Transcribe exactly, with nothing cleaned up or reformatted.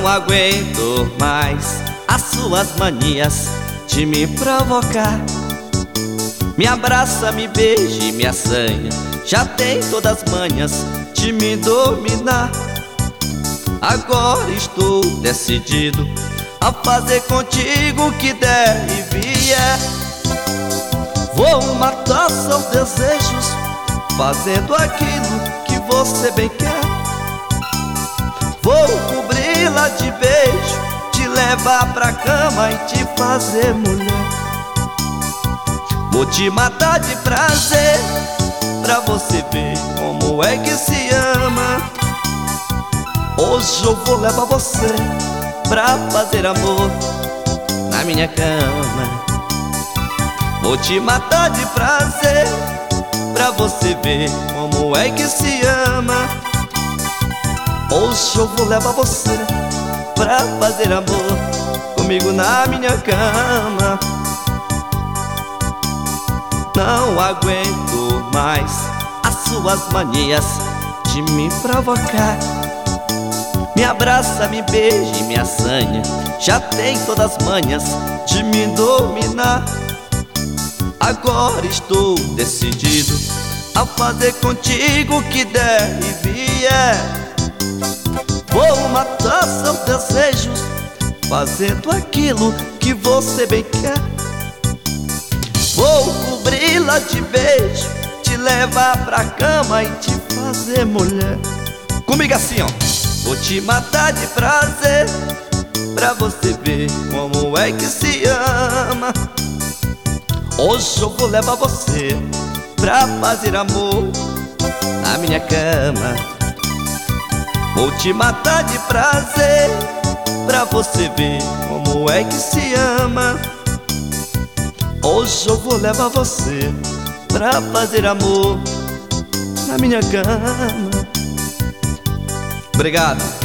aguento mais as suas manias de me provocar. Me abraça, me beija e me assanha, já tem todas as manhas de me dominar. Agora estou decidido a fazer contigo o que der e vier. Vou matar seus desejos, fazendo aquilo que você bem quer. Vou cobri-la de beijo, te levar pra cama e te fazer mulher. Vou te matar de prazer, pra você ver como é que se ama. Hoje eu vou levar você pra fazer amor na minha cama. Vou te matar de prazer, pra você ver como é que se ama. Hoje eu vou levar você pra fazer amor comigo na minha cama. Não aguento mais as suas manias de me provocar. Me abraça, me beija e me assanha, já tem todas as manhas de me dominar. Agora estou decidido a fazer contigo o que der e vier. Vou matar seus desejos, fazendo aquilo que você bem quer. Vou cobri-la de beijo, te levar pra cama e te fazer mulher. Comigo assim, ó. Vou te matar de prazer, pra você ver como é que se ama. Hoje eu vou levar você pra fazer amor na minha cama. Vou te matar de prazer, pra você ver como é que se ama. Hoje eu vou levar você pra fazer amor na minha cama. Obrigado.